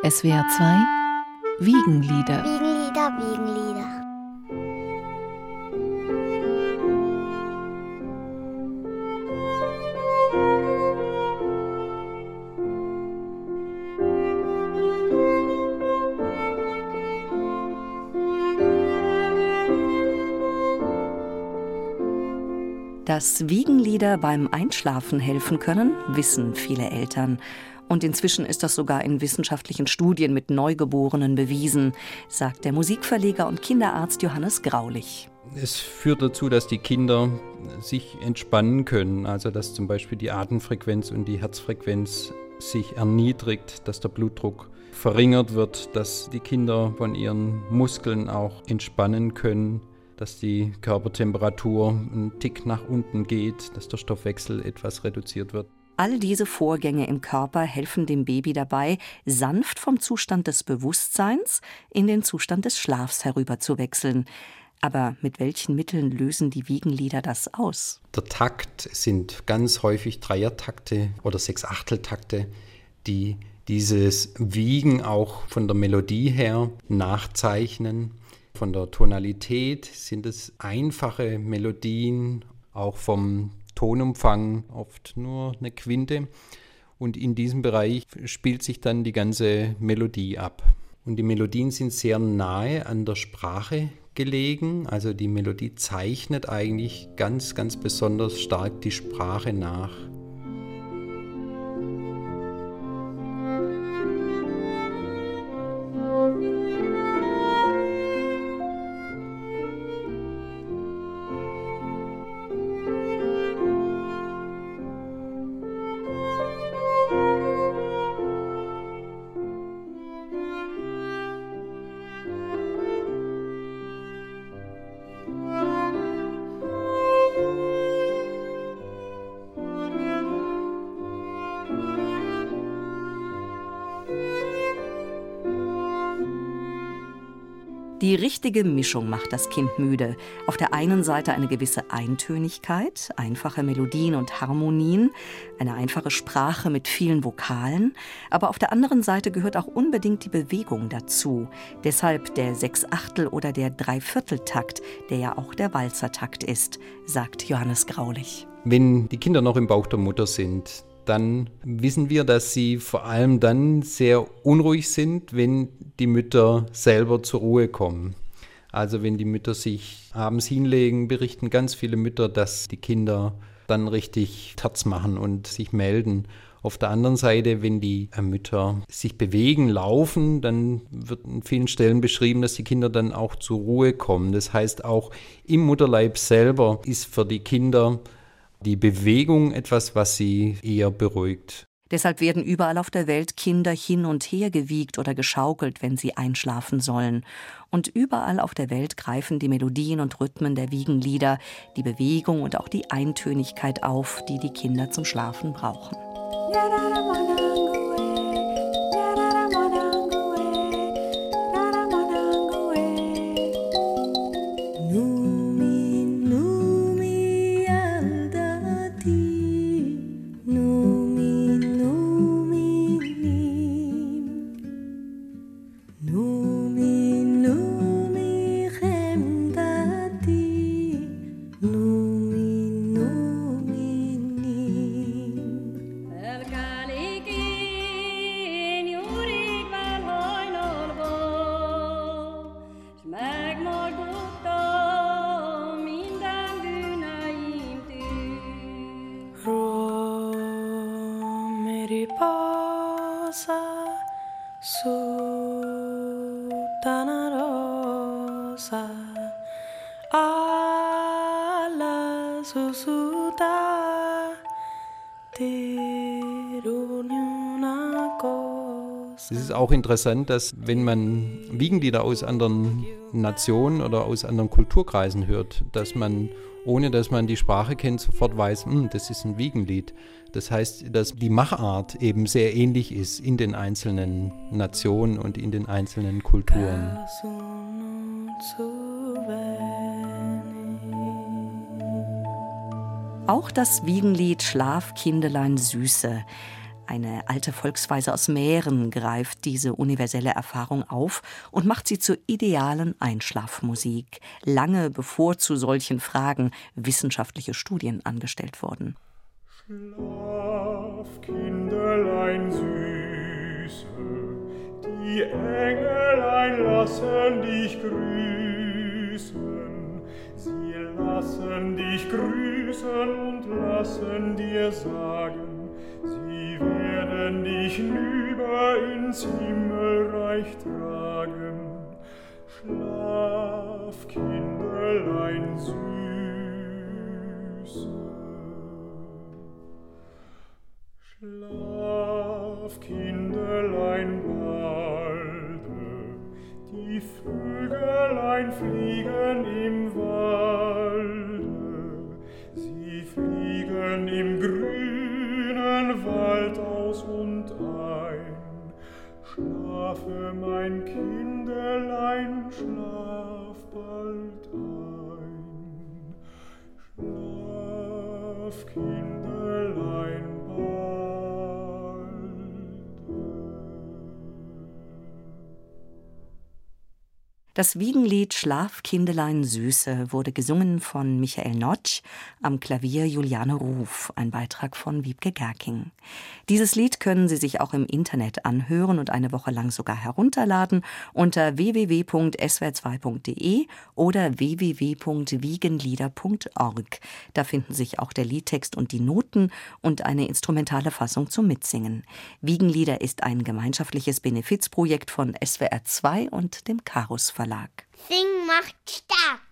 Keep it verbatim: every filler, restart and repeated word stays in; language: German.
S W R zwei Wiegenlieder. Wiegenlieder, Wiegenlieder. Dass Wiegenlieder beim Einschlafen helfen können, wissen viele Eltern. Und inzwischen ist das sogar in wissenschaftlichen Studien mit Neugeborenen bewiesen, sagt der Musikverleger und Kinderarzt Johannes Graulich. Es führt dazu, dass die Kinder sich entspannen können, also dass zum Beispiel die Atemfrequenz und die Herzfrequenz sich erniedrigt, dass der Blutdruck verringert wird, dass die Kinder von ihren Muskeln auch entspannen können, dass die Körpertemperatur einen Tick nach unten geht, dass der Stoffwechsel etwas reduziert wird. All diese Vorgänge im Körper helfen dem Baby dabei, sanft vom Zustand des Bewusstseins in den Zustand des Schlafs herüberzuwechseln. Aber mit welchen Mitteln lösen die Wiegenlieder das aus? Der Takt sind ganz häufig Dreiertakte oder Sechsachteltakte, die dieses Wiegen auch von der Melodie her nachzeichnen. Von der Tonalität sind es einfache Melodien, auch vom Tonumfang oft nur eine Quinte. Und in diesem Bereich spielt sich dann die ganze Melodie ab. Und die Melodien sind sehr nahe an der Sprache gelegen. Also die Melodie zeichnet eigentlich ganz, ganz besonders stark die Sprache nach. Die richtige Mischung macht das Kind müde. Auf der einen Seite eine gewisse Eintönigkeit, einfache Melodien und Harmonien, eine einfache Sprache mit vielen Vokalen. Aber auf der anderen Seite gehört auch unbedingt die Bewegung dazu. Deshalb der Sechsachtel- oder der Dreivierteltakt, der ja auch der Walzertakt ist, sagt Johannes Graulich. Wenn die Kinder noch im Bauch der Mutter sind, dann wissen wir, dass sie vor allem dann sehr unruhig sind, wenn die Mütter selber zur Ruhe kommen. Also wenn die Mütter sich abends hinlegen, berichten ganz viele Mütter, dass die Kinder dann richtig Terz machen und sich melden. Auf der anderen Seite, wenn die Mütter sich bewegen, laufen, dann wird an vielen Stellen beschrieben, dass die Kinder dann auch zur Ruhe kommen. Das heißt, auch im Mutterleib selber ist für die Kinder die Bewegung etwas, was sie eher beruhigt. Deshalb werden überall auf der Welt Kinder hin und her gewiegt oder geschaukelt, wenn sie einschlafen sollen. Und überall auf der Welt greifen die Melodien und Rhythmen der Wiegenlieder die Bewegung und auch die Eintönigkeit auf, die die Kinder zum Schlafen brauchen. Es ist auch interessant, dass wenn man Wiegenlieder aus anderen Nationen oder aus anderen Kulturkreisen hört, dass man, ohne dass man die Sprache kennt, sofort weiß, hm, das ist ein Wiegenlied. Das heißt, dass die Machart eben sehr ähnlich ist in den einzelnen Nationen und in den einzelnen Kulturen. Auch das Wiegenlied Schlaf, Kindelein, Süße. Eine alte Volksweise aus Mähren greift diese universelle Erfahrung auf und macht sie zur idealen Einschlafmusik, lange bevor zu solchen Fragen wissenschaftliche Studien angestellt wurden. Schlaf, Kinderlein Süße, die Engelein lassen dich grüßen. Sie lassen dich grüßen und lassen dir sagen, sie werden dich hinüber ins Himmelreich tragen. Schlaf, Kinderlein Süße. Schlaf, Kinderlein balde, die Vögelein fliegen im Walde, sie fliegen im grünen Wald aus und ein. Schlafe, mein Kinderlein, schlaf bald ein. Schlaf, Kinderlein balde. Das Wiegenlied Schlaf, Kindelein Süße wurde gesungen von Michael Notch, am Klavier Juliane Ruf, ein Beitrag von Wiebke Gerking. Dieses Lied können Sie sich auch im Internet anhören und eine Woche lang sogar herunterladen unter w w w punkt s w r zwei punkt d e oder w w w punkt wiegenlieder punkt org. Da finden sich auch der Liedtext und die Noten und eine instrumentale Fassung zum Mitsingen. Wiegenlieder ist ein gemeinschaftliches Benefizprojekt von S W R zwei und dem Karus Verlag. Singen macht stark.